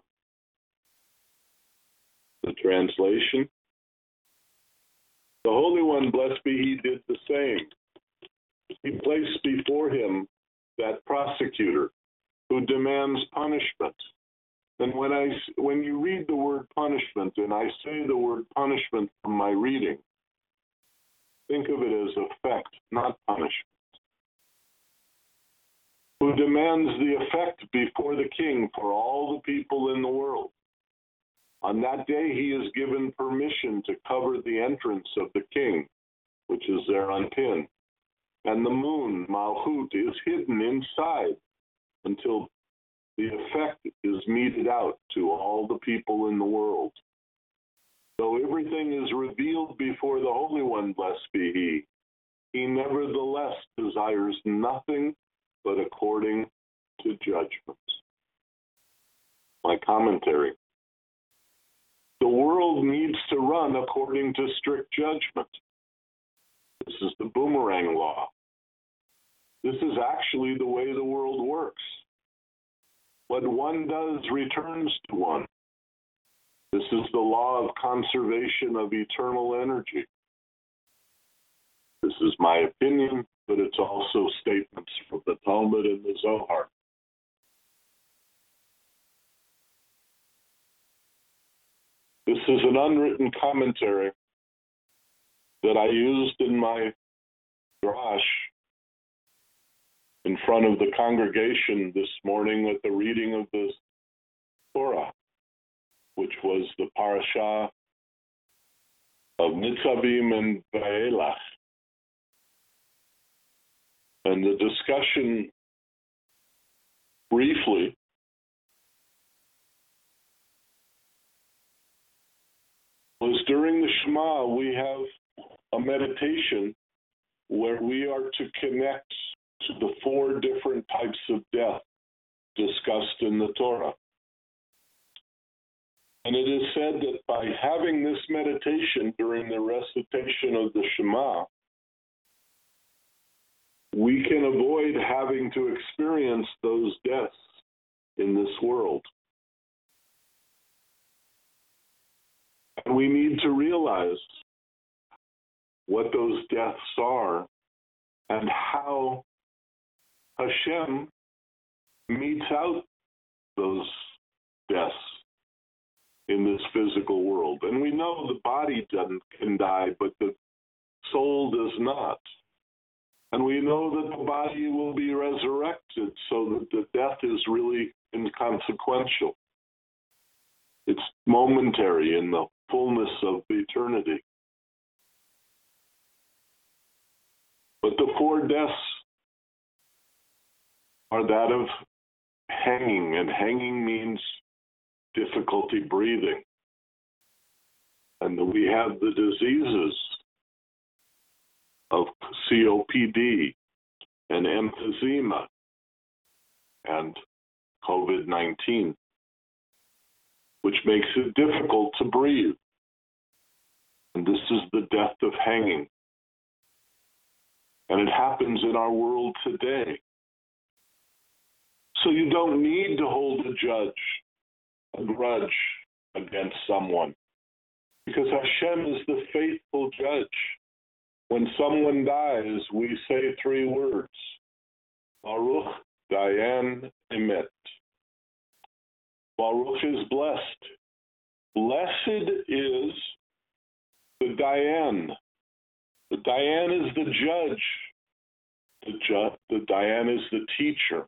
The translation: The Holy One, blessed be He, did the same. He placed before him that prosecutor who demands punishment And when you read the word punishment, and I say the word punishment from my reading, think of it as effect, not punishment. Who demands the effect before the king for all the people in the world. On that day, he is given permission to cover the entrance of the king, which is there on pin. And the moon, Malchut, is hidden inside until the effect is meted out to all the people in the world. Though everything is revealed before the Holy One, blessed be he nevertheless desires nothing but according to judgment. My commentary. The world needs to run according to strict judgment. This is the boomerang law. This is actually the way the world works. What one does returns to one. This is the law of conservation of eternal energy. This is my opinion, but it's also statements from the Talmud and the Zohar. This is an unwritten commentary that I used in my drash in front of the congregation this morning at the reading of the Torah, which was the parasha of Nitzavim and Vayelach. And the discussion, briefly, was during the Shema, we have a meditation where we are to connect to the 4 different types of death discussed in the Torah. And it is said that by having this meditation during the recitation of the Shema, we can avoid having to experience those deaths in this world. And we need to realize what those deaths are and how Hashem metes out those deaths in this physical world. And we know the body can die, but the soul does not. And we know that the body will be resurrected so that the death is really inconsequential. It's momentary in the fullness of eternity. But the 4 deaths are that of hanging, and hanging means difficulty breathing. And we have the diseases of COPD and emphysema and COVID-19, which makes it difficult to breathe. And this is the death of hanging. And it happens in our world today. So you don't need to hold a grudge against someone, because Hashem is the faithful judge. When someone dies, we say 3 words: Baruch Dayan Emet. Baruch is blessed. Blessed is the Dayan. The Dayan is the judge. The Dayan is the teacher.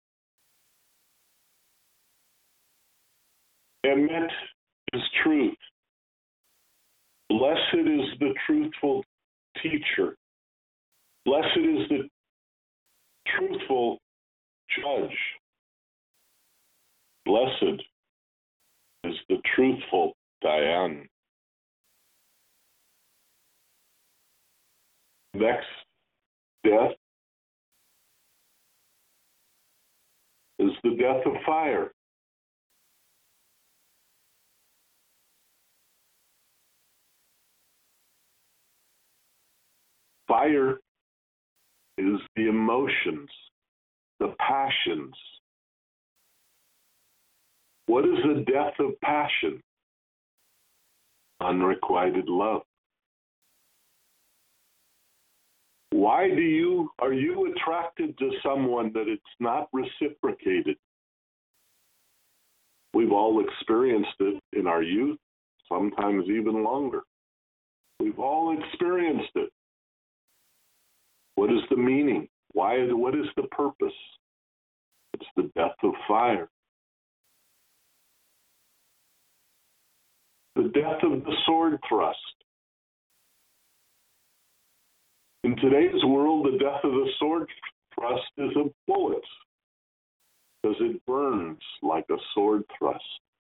Emet is truth. Blessed is the truthful teacher. Blessed is the truthful judge. Blessed is the truthful Dayan. Next death is the death of fire. Fire is the emotions, the passions. What is the death of passion? Unrequited love. Why are you attracted to someone that it's not reciprocated? We've all experienced it in our youth, sometimes even longer. We've all experienced it. What is the meaning? What is the purpose? It's the death of fire. The death of the sword thrust. In today's world, the death of the sword thrust is a bullet, because it burns like a sword thrust.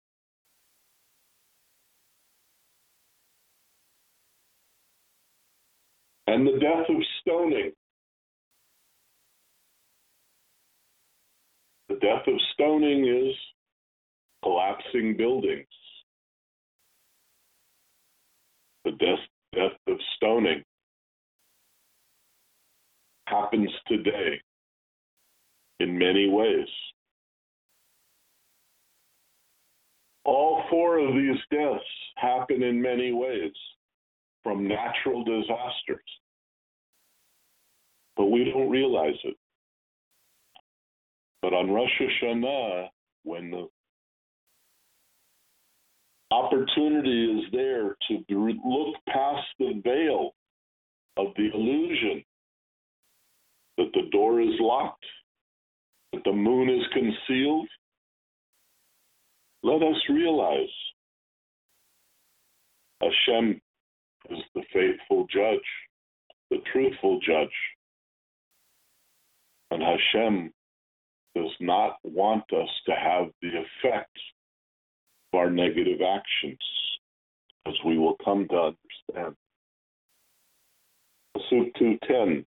And the death of stoning. The death of stoning is collapsing buildings. The death of stoning happens today in many ways. All four of these deaths happen in many ways from natural disasters, but we don't realize it. But on Rosh Hashanah, when the opportunity is there to look past the veil of the illusion that the door is locked, that the moon is concealed, let us realize Hashem is the faithful judge, the truthful judge. And Hashem does not want us to have the effect of our negative actions, as we will come to understand. Pasuk 2:10.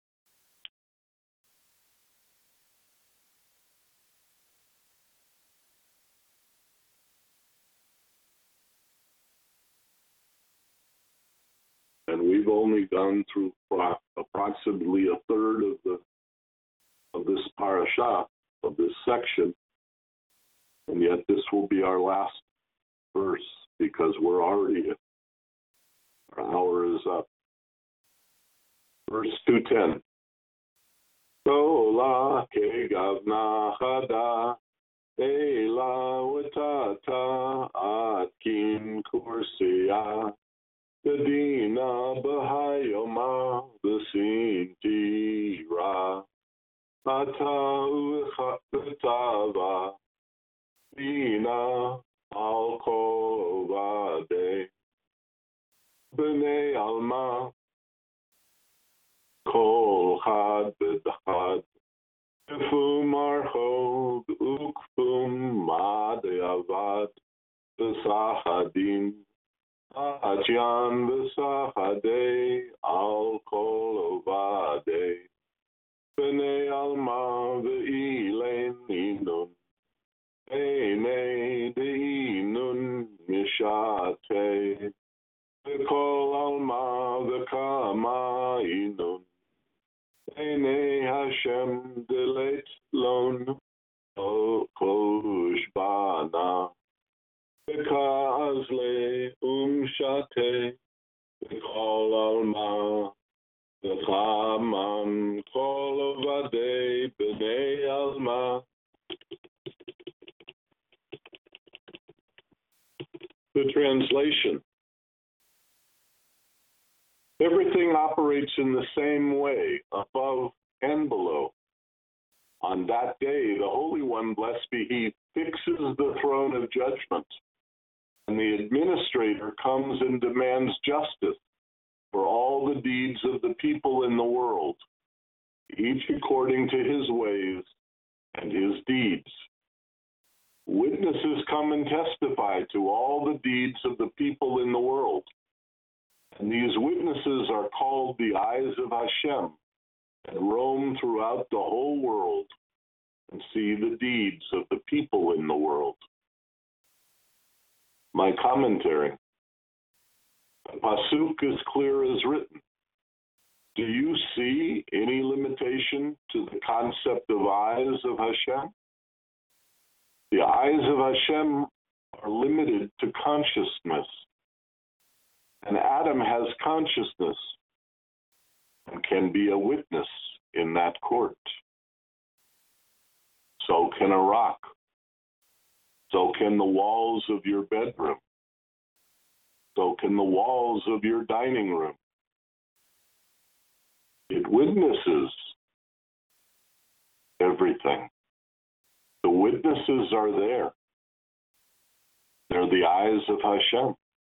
And we've only gone through approximately a third of this parasha, of this section, and yet this will be our last verse because we're already, our hour is up. Verse 2:10. Tola ke gavna chada, ela wetata atkin kursiya. Kedina bahayoma besinti ra ata uchatava dina al kovade bnei alma kol had bedachad kfum archog ukfum madeavad besachadim Achian v'sachadei al kol ovadei b'nei alma v'ilein inun einei de'inun mishatei v'kol alma v'kama inun einei Hashem deleit lon koshbana Kazle umshate kol alma v'chaman kol ovadei b'nei alma. The translation. Everything operates in the same way, above and below. On that day, the Holy One, blessed be He, fixes the throne of judgment. And the administrator comes and demands justice for all the deeds of the people in the world, each according to his ways and his deeds. Witnesses come and testify to all the deeds of the people in the world. And these witnesses are called the eyes of Hashem and roam throughout the whole world and see the deeds of the people in the world. My commentary. The pasuk is clear as written. Do you see any limitation to the concept of eyes of Hashem? The eyes of Hashem are limited to consciousness. And Adam has consciousness and can be a witness in that court. So can a rock. So can the walls of your bedroom. So can the walls of your dining room. It witnesses everything. The witnesses are there. They're the eyes of Hashem.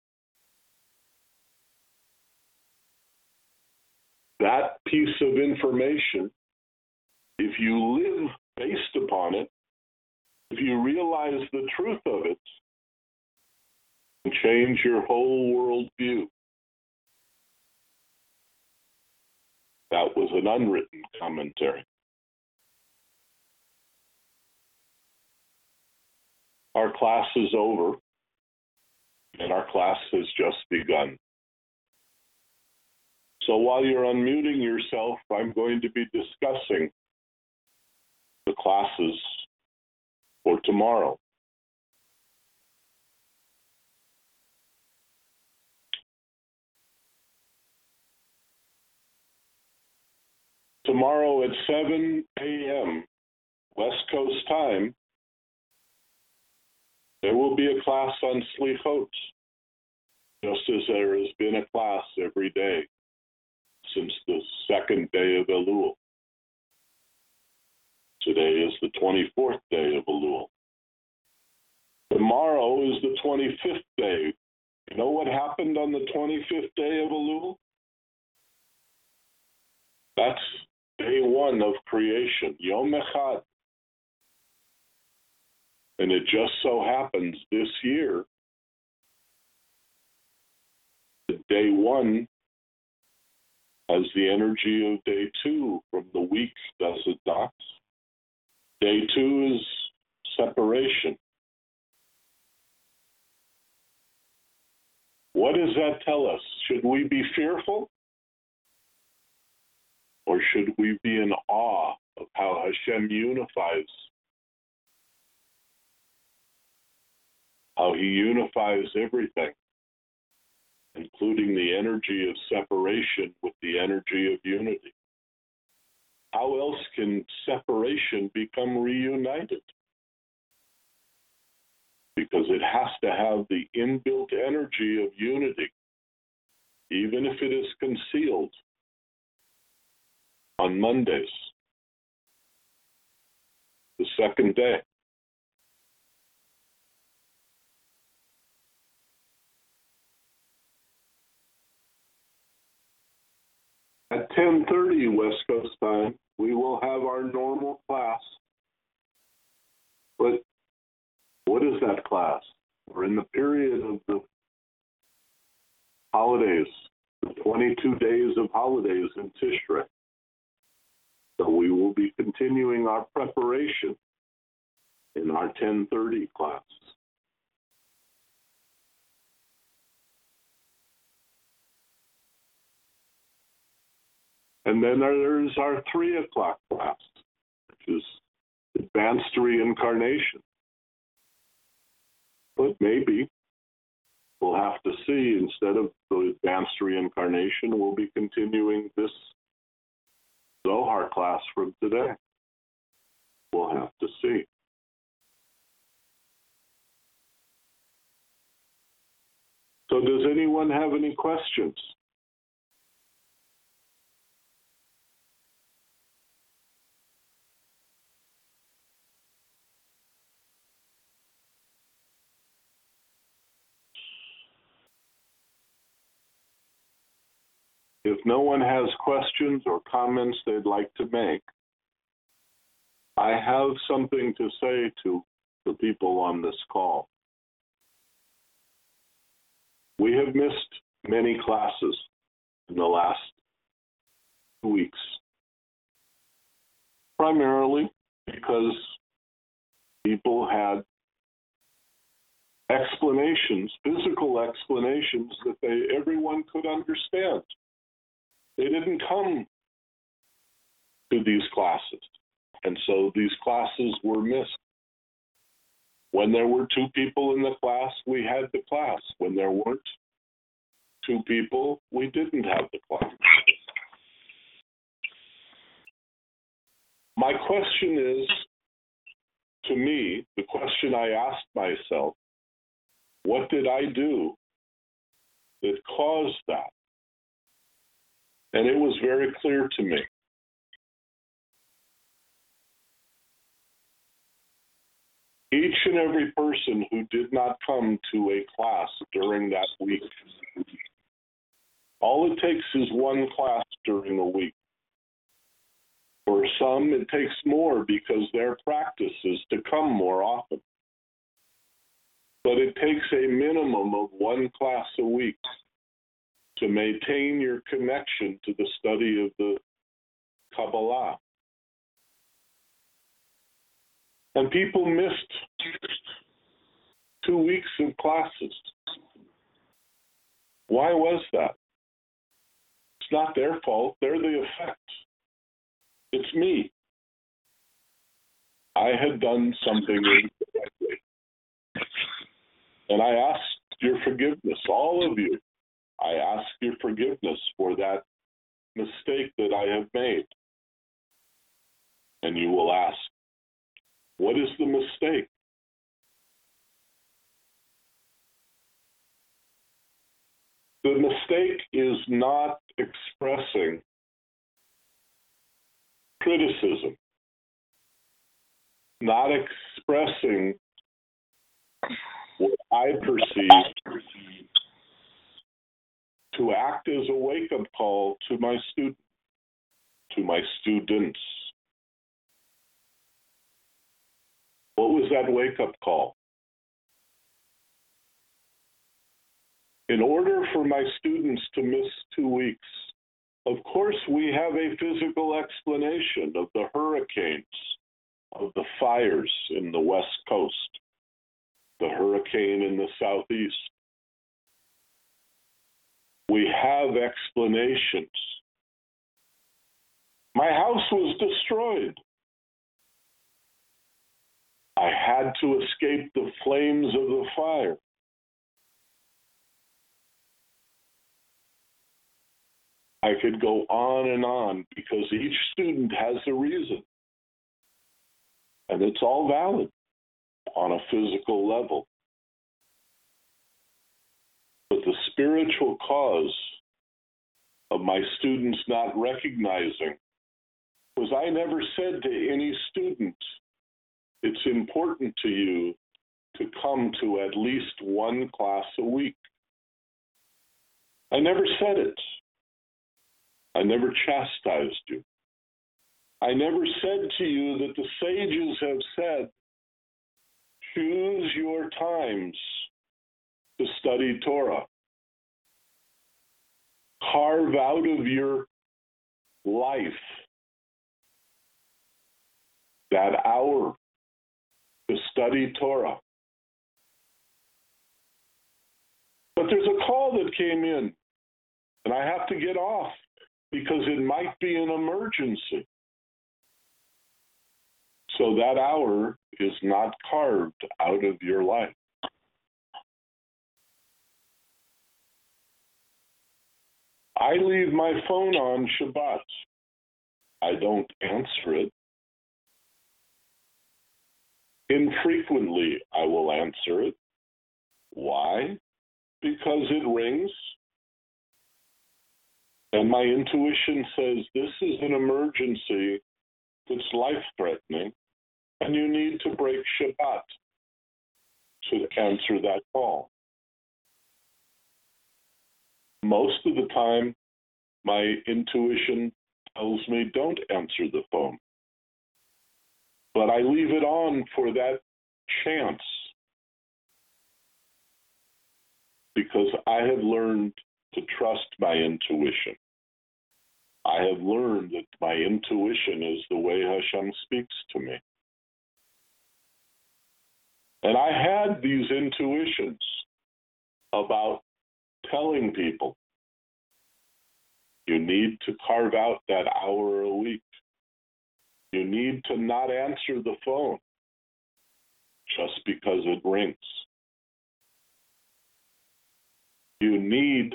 That piece of information, if you live based upon it, if you realize the truth of it, can change your whole worldview. That was an unwritten commentary. Our class is over, and our class has just begun. So while you're unmuting yourself, I'm going to be discussing the classes for tomorrow. Tomorrow at 7 a.m. West Coast time, there will be a class on Slichot, just as there has been a class every day since the second day of Elul. Today is the 24th day of Elul. Tomorrow is the 25th day. You know what happened on the 25th day of Elul? That's day one of creation, Yom Echad. And it just so happens this year, that day one has the energy of day two from the week, does it not? Day two is separation. What does that tell us? Should we be fearful? Or should we be in awe of how Hashem unifies? How he unifies everything, including the energy of separation with the energy of unity. How else can separation become reunited? Because it has to have the inbuilt energy of unity, even if it is concealed on Mondays, the second day. At 10:30 West Coast time, we will have our normal class. But what is that class? We're in the period of the holidays, the 22 days of holidays in Tishrei. So we will be continuing our preparation in our 10:30 class. And then there's our 3 o'clock class, which is advanced reincarnation. But maybe we'll have to see, instead of the advanced reincarnation, we'll be continuing this Zohar class from today. We'll have to see. So does anyone have any questions? If no one has questions or comments they'd like to make, I have something to say to the people on this call. We have missed many classes in the last 2 weeks, primarily because people had explanations, physical explanations that everyone could understand. They didn't come to these classes, and so these classes were missed. When there were 2 people in the class, we had the class. When there weren't 2 people, we didn't have the class. My question is, to me, the question I asked myself, what did I do that caused that? And it was very clear to me. Each and every person who did not come to a class during that week, all it takes is one class during a week. For some, it takes more because their practice is to come more often. But it takes a minimum of one class a week to maintain your connection to the study of the Kabbalah. And people missed 2 weeks of classes. Why was that? It's not their fault. They're the effect. It's me. I had done something incorrectly. And I asked your forgiveness, all of you. I ask your forgiveness for that mistake that I have made. And you will ask, what is the mistake? The mistake is not expressing criticism, not expressing what I perceive to act as a wake-up call to my students. What was that wake-up call? In order for my students to miss 2 weeks, of course, we have a physical explanation of the hurricanes, of the fires in the West Coast, the hurricane in the Southeast. We have explanations. My house was destroyed. I had to escape the flames of the fire. I could go on and on because each student has a reason. And it's all valid on a physical level. But the spiritual cause of my students not recognizing was I never said to any student, it's important to you to come to at least one class a week. I never said it. I never chastised you. I never said to you that the sages have said, choose your times to study Torah. Carve out of your life that hour to study Torah. But there's a call that came in, and I have to get off because it might be an emergency. So that hour is not carved out of your life. I leave my phone on Shabbat. I don't answer it. Infrequently, I will answer it. Why? Because it rings. And my intuition says this is an emergency that's life-threatening, and you need to break Shabbat to answer that call. Most of the time, my intuition tells me don't answer the phone. But I leave it on for that chance because I have learned to trust my intuition. I have learned that my intuition is the way Hashem speaks to me. And I had these intuitions about telling people, you need to carve out that hour a week. You need to not answer the phone just because it rings. You need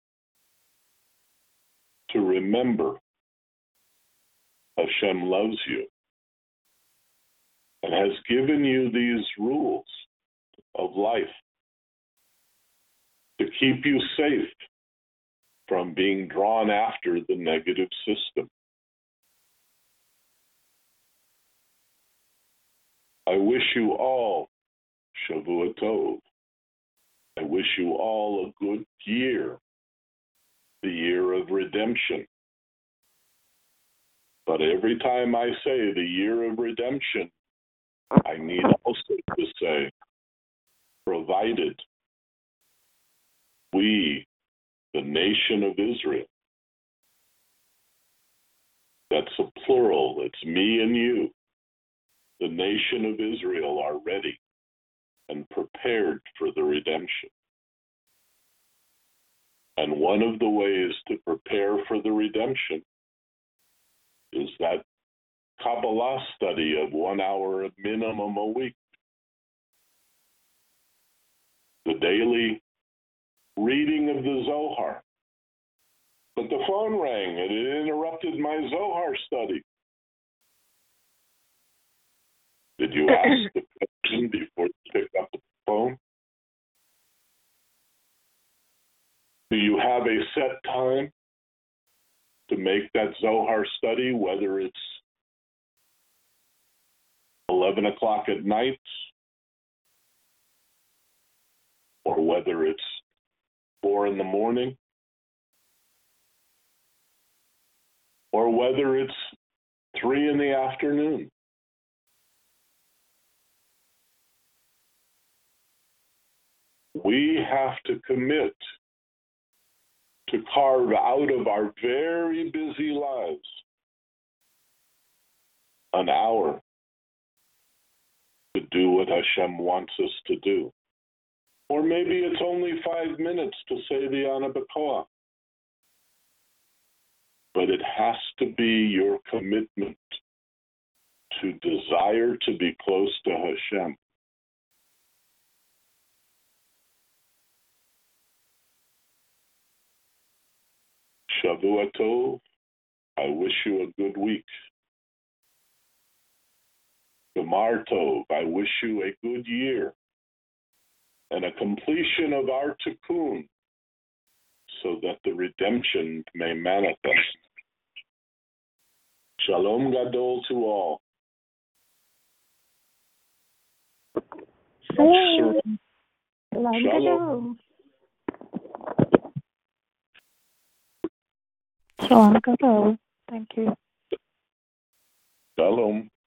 to remember Hashem loves you. and has given you these rules of life to keep you safe from being drawn after the negative system. I wish you all Shavua Tov. I wish you all a good year, the year of redemption. But every time I say the year of redemption, I need also to say, provided we, the nation of Israel, that's a plural, it's me and you, the nation of Israel are ready and prepared for the redemption. And one of the ways to prepare for the redemption is that Kabbalah study of 1 hour minimum a week. The daily reading of the Zohar. But the phone rang and it interrupted my Zohar study. Did you ask the question before you pick up the phone? Do you have a set time to make that Zohar study, whether it's 11 o'clock at night or whether it's 4 in the morning or whether it's 3 in the afternoon? We have to commit to carve out of our very busy lives an hour to do what Hashem wants us to do. Or maybe it's only 5 minutes to say the Ana B'Koach. But it has to be your commitment to desire to be close to Hashem. Shavua Tov, I wish you a good week. Gemar Tov, I wish you a good year and a completion of our tikkun so that the redemption may manifest. Shalom Gadol to all. Shalom. Shalom. Shalom Gadol. Thank you. Shalom.